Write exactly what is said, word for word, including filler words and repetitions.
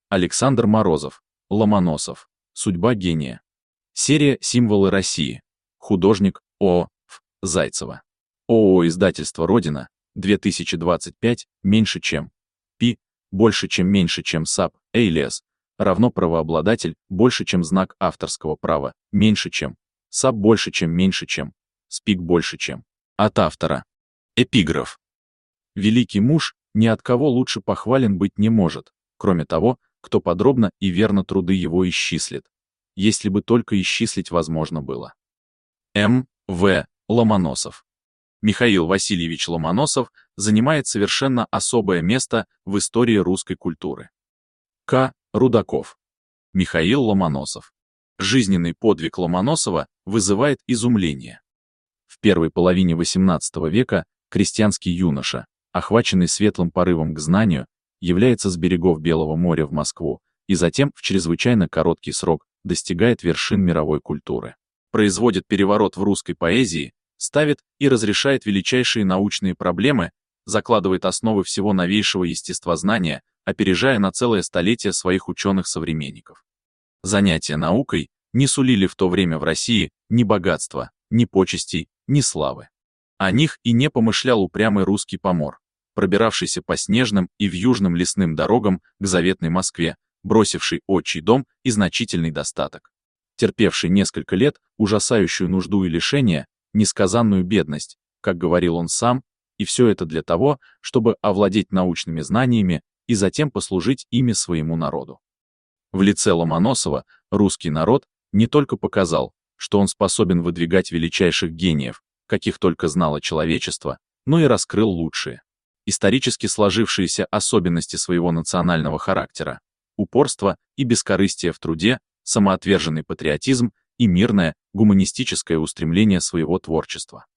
Александр Морозов, Ломоносов. Судьба гения. Серия «Символы России». Художник О. Ф. Зайцева. ООО «Издательство Родина», две тысячи двадцать пять, меньше чем. Пи, больше чем меньше чем САП, Эйлиас, равно правообладатель, больше чем знак авторского права, меньше чем. САП больше чем меньше чем. СПИК больше чем. От автора. Эпиграф. Великий муж ни от кого лучше похвален быть не может, кроме того, кто подробно и верно труды его исчислит, если бы только исчислить возможно было. М. В. Ломоносов. Михаил Васильевич Ломоносов занимает совершенно особое место в истории русской культуры. К. Рудаков. Михаил Ломоносов. Жизненный подвиг Ломоносова вызывает изумление. В первой половине восемнадцатого века крестьянский юноша, охваченный светлым порывом к знанию, является с берегов Белого моря в Москву и затем в чрезвычайно короткий срок достигает вершин мировой культуры. Производит переворот в русской поэзии, ставит и разрешает величайшие научные проблемы, закладывает основы всего новейшего естествознания, опережая на целое столетие своих ученых-современников. Занятия наукой не сулили в то время в России ни богатства, ни почестей, ни славы. О них и не помышлял упрямый русский помор, пробиравшийся по снежным и вьюжным лесным дорогам к заветной Москве, бросивший отчий дом и значительный достаток, терпевший несколько лет ужасающую нужду и лишения, несказанную бедность, как говорил он сам, и все это для того, чтобы овладеть научными знаниями и затем послужить ими своему народу. В лице Ломоносова русский народ не только показал, что он способен выдвигать величайших гениев, каких только знало человечество, но и раскрыл лучшие, исторически сложившиеся особенности своего национального характера, упорство и бескорыстие в труде, самоотверженный патриотизм и мирное, гуманистическое устремление своего творчества.